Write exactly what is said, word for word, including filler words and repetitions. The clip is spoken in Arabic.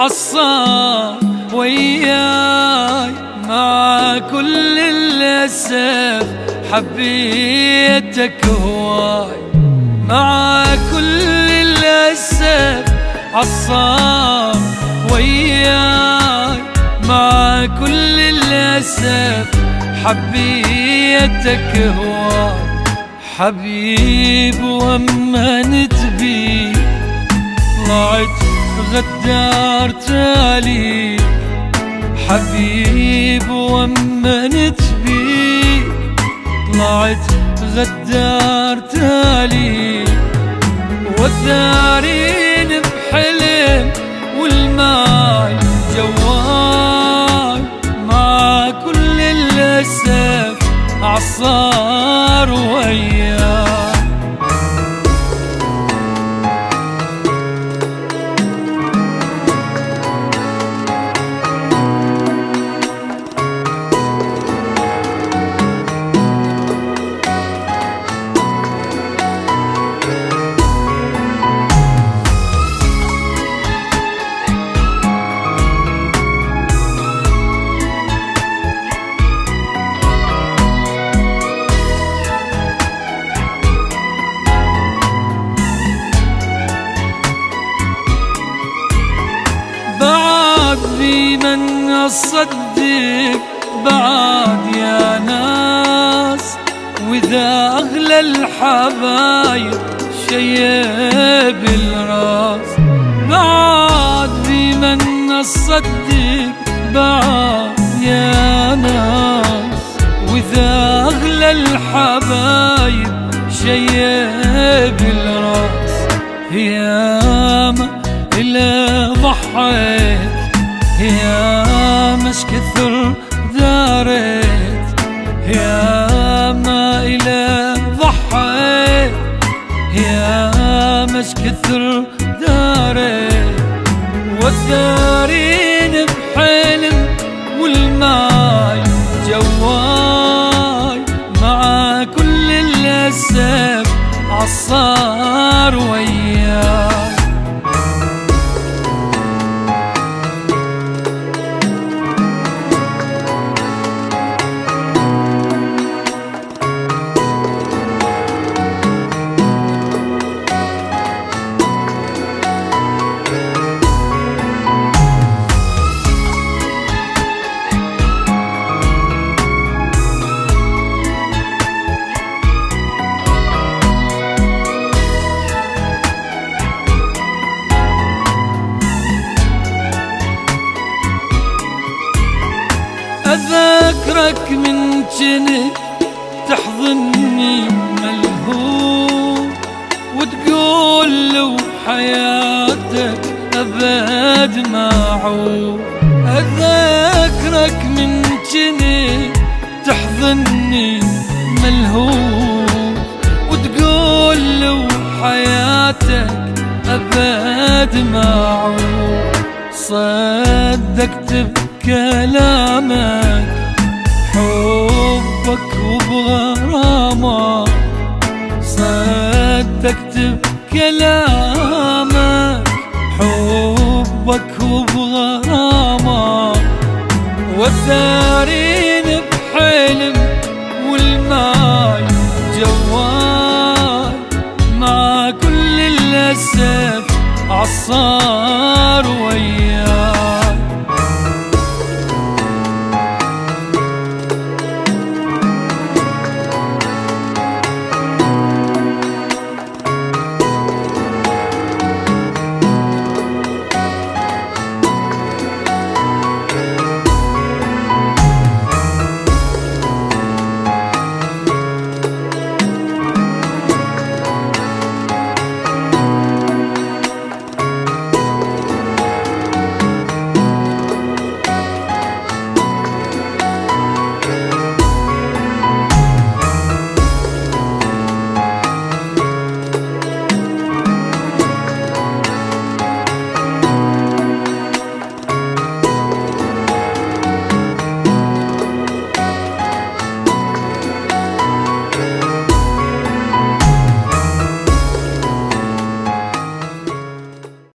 عالصار وياي مع كل الأسف حبيتك هواي، مع كل الأسف عالصار وياي مع كل الأسف حبيتك هواي. حبيب وأمنت بيك طلعت غدرت عليك، حبيب وأمنت بيك طلعت غدرت عليك. والثارين بحلم والماي جواي مع كل الأسف عالصار وياي. بعد في من أصدق بعد يا ناس، وإذا أغلى الحبايب شيب الراس. بعد في من أصدق بعد يا ناس، وإذا أغلى الحبايب شيب الراس. ياما إلا ضحيت يا مش كثر داريت، يا ما إلا ضحيت يا مش كثر داريت. والدارين بحلم والماي جواي مع كل الأسف عالصار وياي. أذكرك من جنك تحضني ملهوف، وتقول لو حياتك أبد ما عود. أذكرك من جنك تحضني ملهوف، وتقول لو حياتك أبد ما عود. صدقت بكلامك حبك وبغرامك، صدقت بكلامك حبك وبغرامك. والثارين بحلم والماي جواي مع كل الأسف عالصار وياي.